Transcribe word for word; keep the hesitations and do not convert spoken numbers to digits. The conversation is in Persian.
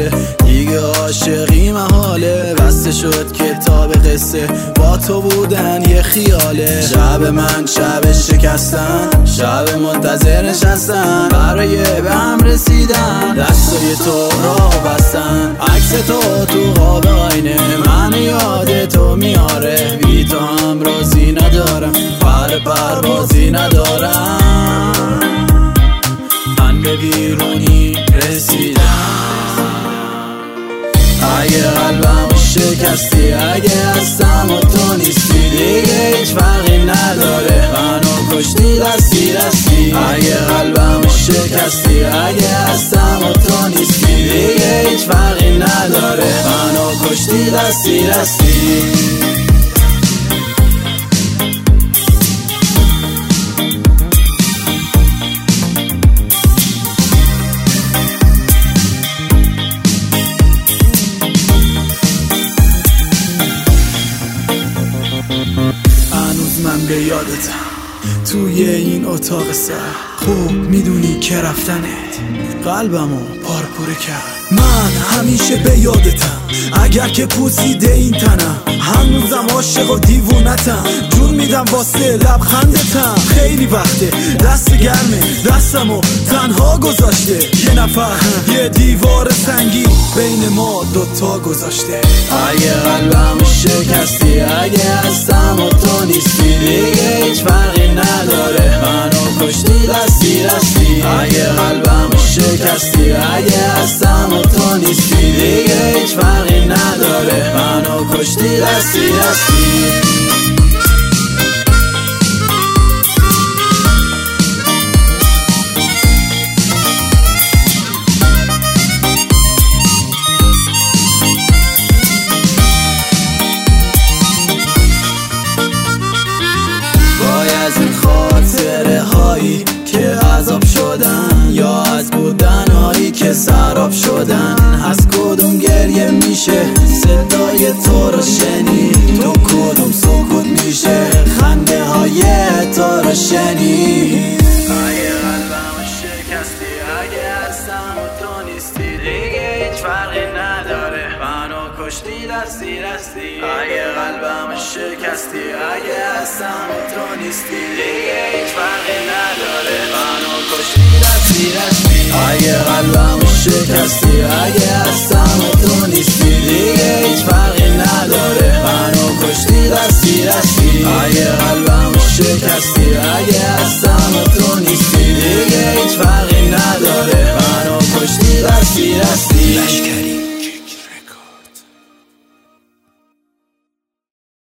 محاله دیگه عاشقی محاله بسته شد کتاب قصه با تو بودن یه خیاله شب من شب شکستن شب منتظر نشستن برای به هم رسیدن دستای تو را بستن عکس تو تو قاب آینه من یاد تو میاره بی تو هم رازی ندارم پر پروازی ندارم من به بیرونی رسیدم اگه قلبم شکستی اگه هستم و تو نیستی دیگه هیچ فرقی نداره منو کشتی دستی دستی اگه قلبم شکستی اگه هستم و تو نیستی دیگه هیچ فرقی نداره منو کشتی دستی دستی من به یادتم توی این اتاق سر خوب میدونی که رفتنت قلبمو پارپوره کرد من همیشه به یادتم اگر که پوسیده این تنم هنوزم عاشق و دیوونتم جون میدم واسه لبخندتم خیلی وقته دست گرمه دستمو تنها گذاشته یه نفر یه دیوار سنگی بین ما دوتا گذاشته اگه قلبم شکستی اگه هستم و تو نیستی دیگه هیچ فرقی نداره منو کشتی دستی دستی اگه قلبم شکستی اگه هستم و تو نیستی دیگه هیچ فرقی نداره منو کشتی دستی دستی باید این خاطره هایی که عذاب شدن یا از بودن هایی که سراب شدن از کدوم گریه میشه صدای تو رو شنید تو کدوم سکوت میشه خنده های تو رو شنید اگه قلبم شکستی اگه هستم و تو نیستی دیگه هیچ فرقی نداره منو کشتی دستی دستی اگه قلبم شکستی اگه هستم و تو نیستی دیگه هیچ فرقی نداره منو کشتی دستی دستی اگه قلبم شکستی اگه هستم و تو نیستی دیگه هیچ فرقی